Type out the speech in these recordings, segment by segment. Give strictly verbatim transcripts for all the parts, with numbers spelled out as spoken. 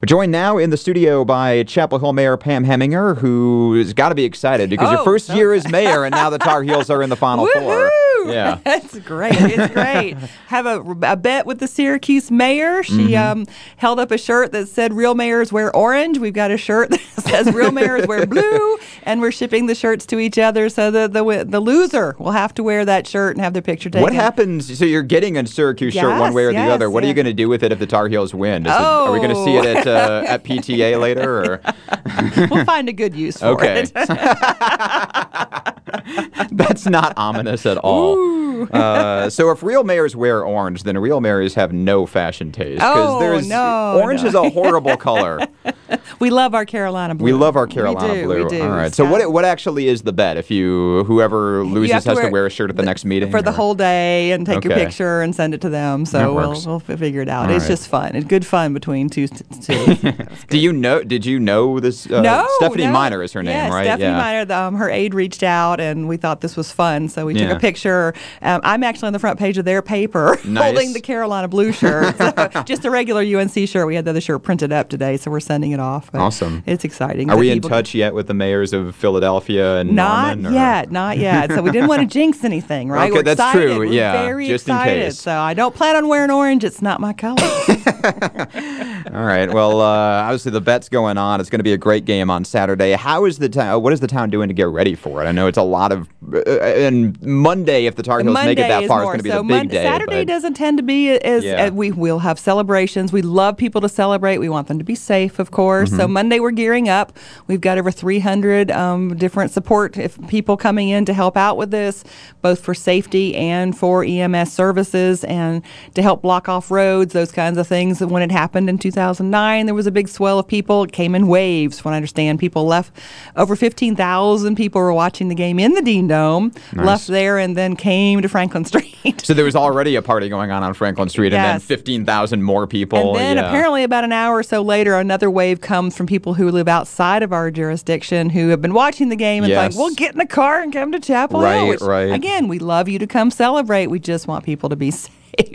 We're joined now in the studio by Chapel Hill Mayor Pam Heminger, who's got to be excited because oh, your first so year as mayor, and now the Tar Heels are in the Final Four. Yeah, that's great. It's great. Have a, a bet with the Syracuse mayor. She mm-hmm. um, held up a shirt that said "Real mayors wear orange." We've got a shirt that says "Real mayors wear blue," and we're shipping the shirts to each other. So the the the loser will have to wear that shirt and have their picture taken. What happens? So you're getting a Syracuse yes, shirt one way or yes, the other. What yes. are you going to do with it if the Tar Heels win? Is oh. it, are we going to see it at uh, at P T A later? Or? We'll find a good use for okay. it. That's not ominous at all. Uh, so if real mayors wear orange, then real mayors have no fashion taste. Oh, there's, no. Orange no. is a horrible color. We love our Carolina blue. We love our Carolina we do, blue. We do. All right. So yeah. what what actually is the bet? If you whoever loses have to has wear to wear a shirt at the, the next meeting for the or? whole day and take okay. your picture and send it to them. So that we'll works. we'll figure it out. All it's right. just fun. It's good fun between two. two. Do you know? Did you know this? Uh, no, Stephanie no. Miner is her name, yes, right? Stephanie yeah. Miner. Um, her aide reached out, and we thought this was fun, so we took yeah. a picture. Um, I'm actually on the front page of their paper, nice. holding the Carolina blue shirt. So just a regular U N C shirt. We had the other shirt printed up today, so we're sending it off. But awesome. It's exciting. Are we in people... touch yet with the mayors of Philadelphia and Not Norman? yet, not yet. So we didn't want to jinx anything, right? Okay, we're that's excited. true. We're yeah, very just excited. in case. So I don't plan on wearing orange. It's not my color. All right. Well, uh, obviously the bet's going on. It's going to be a great game on Saturday. How is the town? What is the town doing to get ready for it? I know it's a lot of. Uh, and Monday, if the Tar Heels Monday make it that is far, more. it's going to be so the big Mon- day. Saturday but... doesn't tend to be as yeah. uh, we will have celebrations. We love people to celebrate. We want them to be safe, of course. Mm-hmm. So Monday we're gearing up. We've got over three hundred um, different support if people coming in to help out with this, both for safety and for E M S services and to help block off roads, those kinds of things. When it happened in two thousand nine, there was a big swell of people. It came in waves. When I understand, people left. Over fifteen thousand people were watching the game in the Dean Dome, nice. left there, and then came to Franklin Street. So there was already a party going on on Franklin Street, yes. and then fifteen thousand more people. And then yeah. apparently about an hour or so later, another wave comes from people who live outside of our jurisdiction who have been watching the game and yes. like, well, get in the car and come to Chapel right, Hill. Which, right. Again, we love you to come celebrate. We just want people to be safe.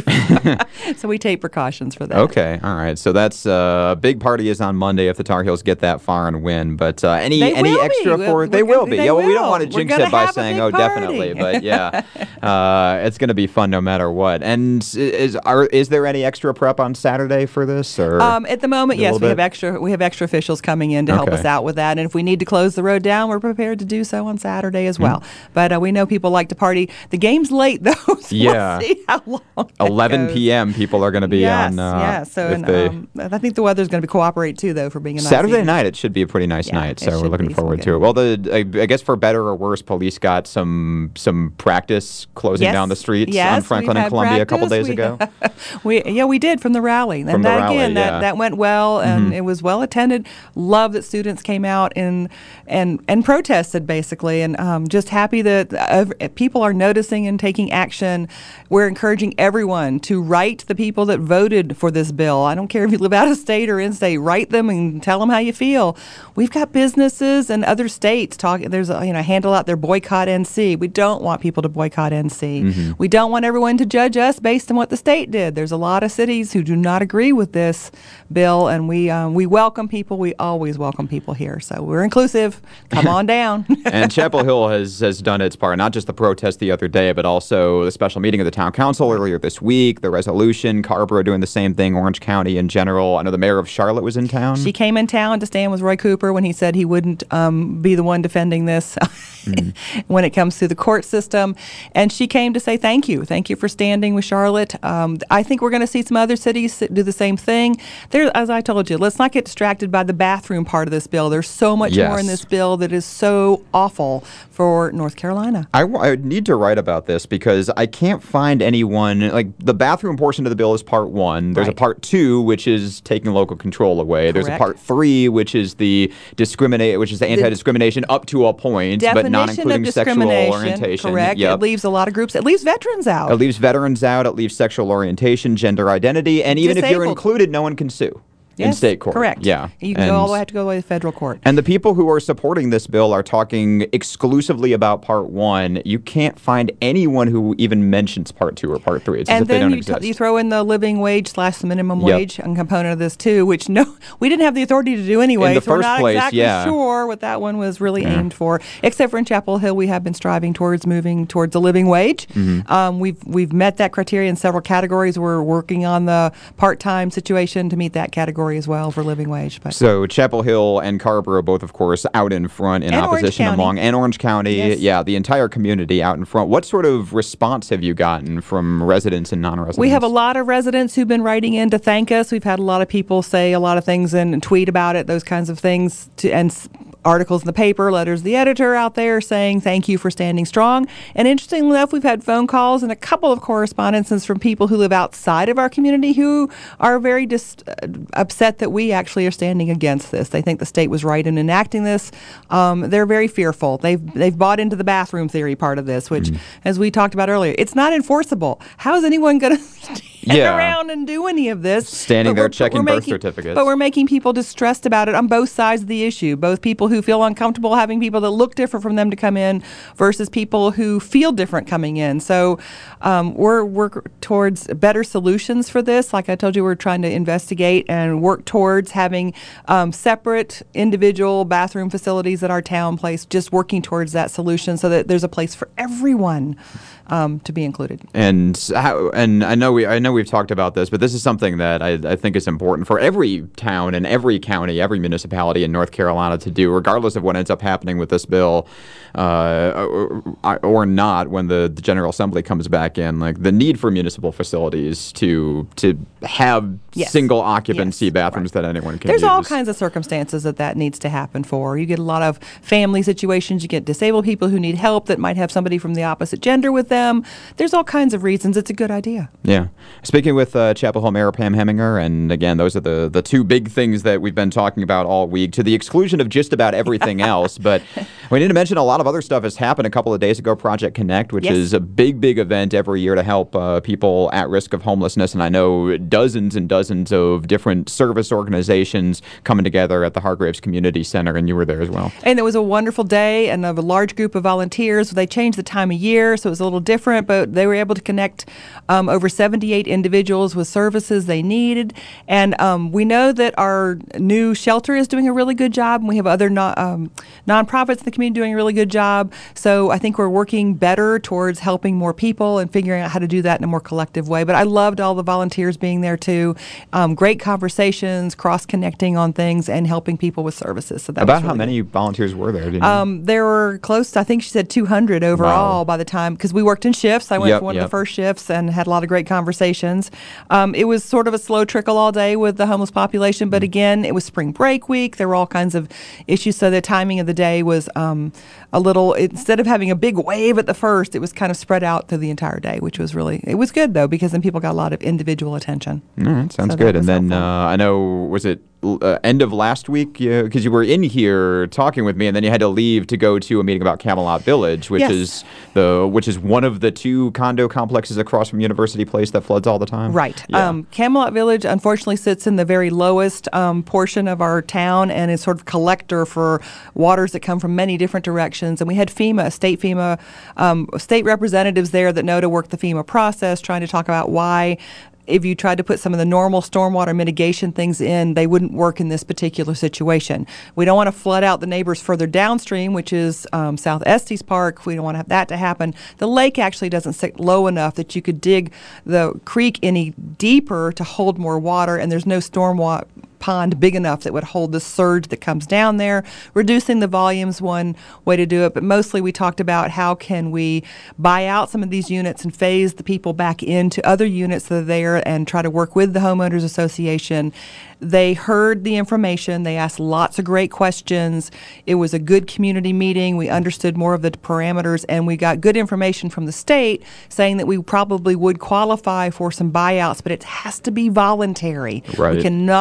So we take precautions for that. Okay, all right. So that's a uh, big party is on Monday if the Tar Heels get that far and win. But uh, any they any will extra be. for We're they gonna, will be. They yeah, well, will. we don't want to We're jinx it by have saying, a "Oh, big definitely." party. But yeah, uh, it's going to be fun no matter what. And is are is there any extra prep on Saturday for this? Or um, at the moment, yes, we bit? have extra. We have extra officials coming in to help okay. us out with that. And if we need to close the road down, we're prepared to do so on Saturday as well. Mm-hmm. But uh, we know people like to party. The game's late though, so yeah. we'll see how long. eleven p.m. people are going to be yes, on. Uh, yeah. So and, they, um, I think the weather's going to cooperate too, though, for being a nice Saturday evening. night. It should be a pretty nice Yeah, night. it So we're should looking be forward some to it. good. Well, the I, I guess for better or worse, police got some some practice closing Yes, down the streets yes, on Franklin we've and had Columbia a couple practice. days We- ago. we yeah we did from the rally, and From the that rally, again yeah. that, that went well, and Mm-hmm. it was well attended. Love that students came out and and and protested basically, and um, just happy that uh, people are noticing and taking action. We're encouraging everyone to write the people that voted for this bill. I don't care if you live out of state or in state. Write them and tell them how you feel. We've got businesses and other states talking. There's a you know handle out their boycott N C. We don't want people to boycott N C. Mm-hmm. We don't want everyone to judge us based on what the state did. There's a lot of cities who do not agree with this bill, and we um, we welcome people. We always welcome people here. So we're inclusive. Come on down. And Chapel Hill has has done its part, not just the protest the other day, but also the special meeting of the town council earlier this week, the resolution, Carrboro doing the same thing, Orange County in general. I know the mayor of Charlotte was in town. She came in town to stand with Roy Cooper when he said he wouldn't um, be the one defending this mm. when it comes to the court system. And she came to say thank you. Thank you for standing with Charlotte. Um, I think we're going to see some other cities do the same thing. There, as I told you, let's not get distracted by the bathroom part of this bill. There's so much yes. more in this bill that is so awful for North Carolina. I, w- I need to write about this because I can't find anyone, like the bathroom portion of the bill is part one. There's Right. a part two, which is taking local control away. There's a Correct. part three, which is the discriminate, which is the anti-discrimination up to a point, but not Definition including of sexual discrimination, orientation. correct. Yep. It leaves a lot of groups. It leaves veterans out. It leaves veterans out. It leaves sexual orientation, gender identity, and even if you're Disabled. included, no one can sue. in state court. Correct. Yeah. You can and, go all the way, have to go all the way to federal court. And the people who are supporting this bill are talking exclusively about part one. You can't find anyone who even mentions part two or part three. It's as and if they then don't you, exist. t- you throw in the living wage slash the minimum Yep. wage and component of this too, which no, we didn't have the authority to do anyway. In the so we're first not place, exactly yeah. sure what that one was really Yeah. aimed for. Except for in Chapel Hill, we have been striving towards moving towards a living wage. Mm-hmm. Um, we've we've met that criteria in several categories. We're working on the part-time situation to meet that category as well for living wage. But So Chapel Hill and Carrboro both, of course, out in front in And Orange opposition County. among, and Orange County. Yes. Yeah, the entire community out in front. What sort of response have you gotten from residents and non-residents? we have a lot of residents who've been writing in to thank us. We've had a lot of people say a lot of things and, and tweet about it, those kinds of things, to, and s- articles in the paper, letters to the editor out there saying thank you for standing strong. And interestingly enough, we've had phone calls and a couple of correspondences from people who live outside of our community who are very dis- uh, upset that we actually are standing against this. They think the state was right in enacting this. Um, they're very fearful. They've they've bought into the bathroom theory part of this, which, Mm. as we talked about earlier, it's not enforceable. How is anyone going to stand Yeah. around and do any of this? Standing But there we're- but checking we're birth making- certificates. But we're making people distressed about it on both sides of the issue. Both people who feel uncomfortable having people that look different from them to come in versus people who feel different coming in. So um, we're work towards better solutions for this. Like I told you, we're trying to investigate and work towards having um, separate individual bathroom facilities at our town place, just working towards that solution so that there's a place for everyone um, to be included. And how, and I know we I know we've talked about this, but this is something that I, I think is important for every town and every county, every municipality in North Carolina to do, regardless of what ends up happening with this bill, uh, or, or not when the, the General Assembly comes back in. Like the need for municipal facilities to to have Yes. single occupancy Yes. bathrooms that anyone can There's use. all kinds of circumstances that that needs to happen for. You get a lot of family situations. You get disabled people who need help that might have somebody from the opposite gender with them. There's all kinds of reasons. It's a good idea. Yeah. Speaking with uh, Chapel Hill Mayor Pam Heminger, and again, those are the, the two big things that we've been talking about all week, to the exclusion of just about everything else. But we need to mention a lot of other stuff has happened a couple of days ago. Project Connect, which Yes. is a big, big event every year to help uh, people at risk of homelessness. And I know dozens and dozens of different service organizations coming together at the Hargraves Community Center, and you were there as well. And it was a wonderful day and of a large group of volunteers. They changed the time of year, so it was a little different, but they were able to connect um, over seventy-eight individuals with services they needed. And um, we know that our new shelter is doing a really good job, and we have other non, um, nonprofits in the community doing a really good job. So I think we're working better towards helping more people and figuring out how to do that in a more collective way. But I loved all the volunteers being there too. Um, great conversations, cross-connecting on things, and helping people with services. So that About was how really many good. volunteers were there? Do you know? Um, there were close to, I think she said two hundred overall Wow. by the time, because we worked in shifts. I went Yep, for one yep. of the first shifts and had a lot of great conversations. Um, it was sort of a slow trickle all day with the homeless population, Mm. but again, it was spring break week. There were all kinds of issues, so the timing of the day was um, a little, instead of having a big wave at the first, it was kind of spread out through the entire day, which was really, it was good though, because then people got a lot of individual attention. All right, sounds So that good. was And then helpful. uh, I know, was it uh, end of last week? Because you were in here talking with me, and then you had to leave to go to a meeting about Camelot Village, which Yes. is the which is one of the two condo complexes across from University Place that floods all the time. Right. Yeah. Um, Camelot Village, unfortunately, sits in the very lowest um, portion of our town and is sort of collector for waters that come from many different directions. And we had FEMA, state FEMA, um, state representatives there that know to work the FEMA process, trying to talk about why, if you tried to put some of the normal stormwater mitigation things in, they wouldn't work in this particular situation. We don't want to flood out the neighbors further downstream, which is um, South Estes Park. We don't want to have that to happen. The lake actually doesn't sit low enough that you could dig the creek any deeper to hold more water, and there's no stormwater pond big enough that would hold the surge that comes down there. Reducing the volume's one way to do it, but mostly we talked about how can we buy out some of these units and phase the people back into other units that are there and try to work with the homeowners association. They heard the information. They asked lots of great questions. It was a good community meeting. We understood more of the parameters, and we got good information from the state saying that we probably would qualify for some buyouts, but it has to be voluntary. Right. We cannot force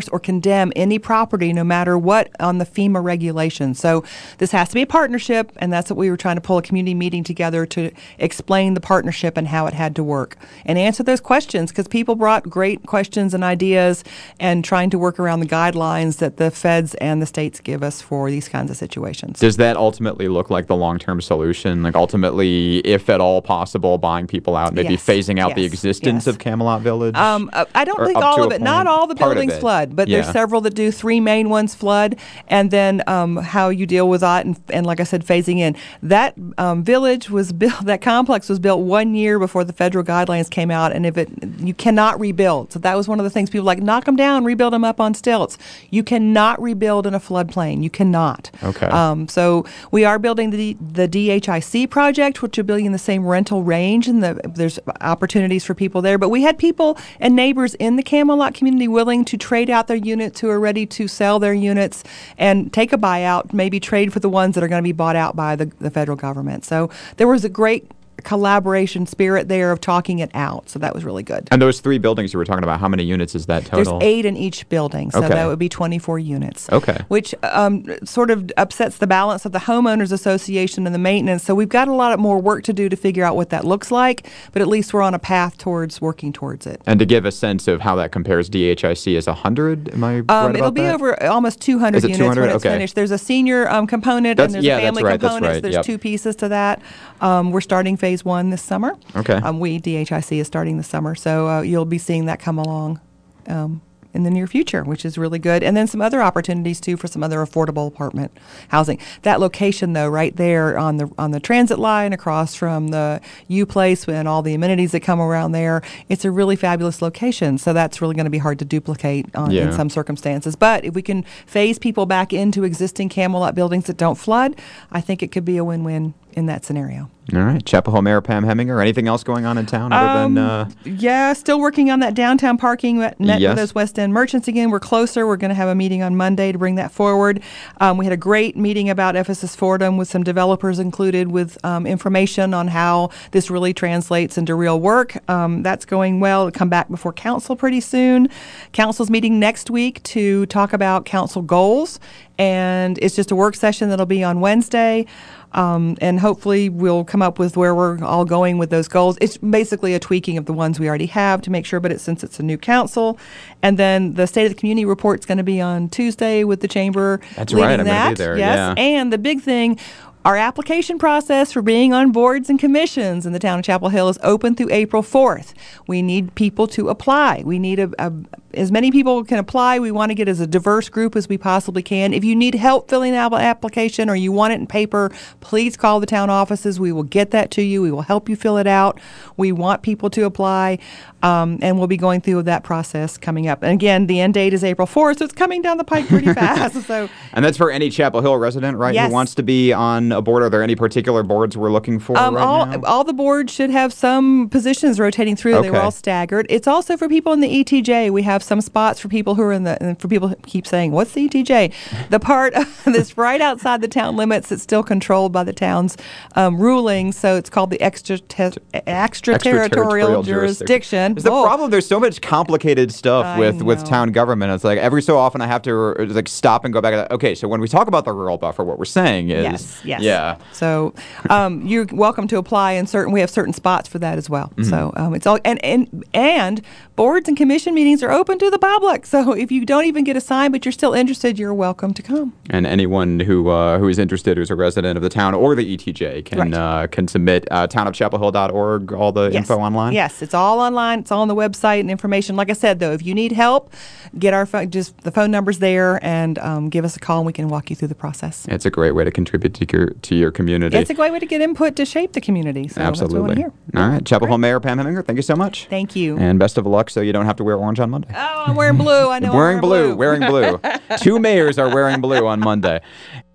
enforce or condemn any property, no matter what, on the FEMA regulations. So this has to be a partnership, and that's what we were trying to pull a community meeting together to explain the partnership and how it had to work and answer those questions, because people brought great questions and ideas and trying to work around the guidelines that the feds and the states give us for these kinds of situations. Does that ultimately look like the long-term solution? Like ultimately, if at all possible, buying people out, maybe Yes. phasing out the Yes. existence Yes. of Camelot Village? Um, uh, I don't Or think up all to of a it. Not point? all the Part of buildings it. flood, but Yeah. there's several that do. Three main ones flood, and then um, how you deal with that, and, and like I said, phasing in. That um, village was built. That complex was built one year before the federal guidelines came out, and if it, you cannot rebuild. So that was one of the things people like, knock them down, rebuild them up on stilts. You cannot rebuild in a floodplain. You cannot. Okay. Um, so we are building the the D H I C project, which will be in the same rental range, and the, there's opportunities for people there. But we had people and neighbors in the Camelot community willing to trade out their units, who are ready to sell their units and take a buyout, maybe trade for the ones that are going to be bought out by the, the federal government. So there was a great collaboration spirit there of talking it out. So that was really good. And those three buildings you were talking about, how many units is that total? There's eight in each building, so Okay. that would be twenty-four units. Okay. Which um, sort of upsets the balance of the homeowners association and the maintenance. So we've got a lot of more work to do to figure out what that looks like, but at least we're on a path towards working towards it. And to give a sense of how that compares, D H I C is one hundred? Am I right Um, about it'll be that? over almost two hundred Is it units two hundred? when it's Okay. finished. There's a senior um, component That's- and there's yeah, a that's family right, that's component. So right, there's yep. two pieces to that. Um, we're starting phase one this summer. Okay. Um, we, D H I C, is starting this summer. So uh, you'll be seeing that come along um, in the near future, which is really good. And then some other opportunities, too, for some other affordable apartment housing. That location, though, right there on the on the transit line across from the U Place and all the amenities that come around there, it's a really fabulous location. So that's really going to be hard to duplicate on, Yeah. in some circumstances. But if we can phase people back into existing Camelot buildings that don't flood, I think it could be a win-win in that scenario. All right. Chapel Hill Mayor Pam Heminger, anything else going on in town other Um, than... Uh, Yeah, still working on that downtown parking. Met, met Yes. with those West End merchants again. We're closer. We're going to have a meeting on Monday to bring that forward. Um, we had a great meeting about Ephesus Fordham with some developers included with um, information on how this really translates into real work. Um, that's going well. It'll come back before council pretty soon. Council's meeting next week to talk about council goals, and it's just a work session that'll be on Wednesday. Um, and hopefully we'll come up with where we're all going with those goals. It's basically a tweaking of the ones we already have to make sure, but it's since it's a new council. And then the State of the Community Report's going to be on Tuesday with the chamber. That's leading right, I'm gonna that. be there, Yes. yeah. And the big thing, our application process for being on boards and commissions in the town of Chapel Hill is open through April fourth. We need people to apply. We need a, a as many people can apply. We want to get as a diverse group as we possibly can. If you need help filling out an application or you want it in paper, please call the town offices. We will get that to you. We will help you fill it out. We want people to apply, um, and we'll be going through that process coming up. And again, the end date is April fourth, so it's coming down the pike pretty fast. So, and that's for any Chapel Hill resident, right, Yes. who wants to be on a board? Are there any particular boards we're looking for Um, right all, now? all the boards should have some positions rotating through. They were Okay. all staggered. It's also for people in the E T J. We have some spots for people who are in the, and for people who keep saying, what's the E T J? The part that's right outside the town limits that's still controlled by the town's um, ruling. So it's called the extra te- extraterritorial jurisdiction. Is the Oh. problem? There's so much complicated stuff I with, with know. town government. It's like every so often I have to uh, like stop and go back. And, like, okay, so when we talk about the rural buffer, what we're saying is, Yes, yes. yeah, So um, you're welcome to apply, and certain we have certain spots for that as well. Mm-hmm. So um, it's all and, and and boards and commission meetings are open to the public. So if you don't even get assigned, but you're still interested, you're welcome to come. and anyone who uh, who is interested, who's a resident of the town or the E T J, can Right. uh, can submit uh, town of chapel hill dot org. All the Yes. info online. Yes, it's all online. It's all on the website and information. Like I said, though, if you need help, get our phone. Just the phone number's there, and um, give us a call, and we can walk you through the process. It's a great way to contribute to your to your community. It's a great way to get input to shape the community. So that's what we want Absolutely. to hear. All right, Chapel Hill Mayor Pam Heminger, thank you so much. Thank you. And best of luck, so you don't have to wear orange on Monday. Oh, I'm wearing blue. I know. I'm wearing blue, blue. wearing blue. Two mayors are wearing blue on Monday.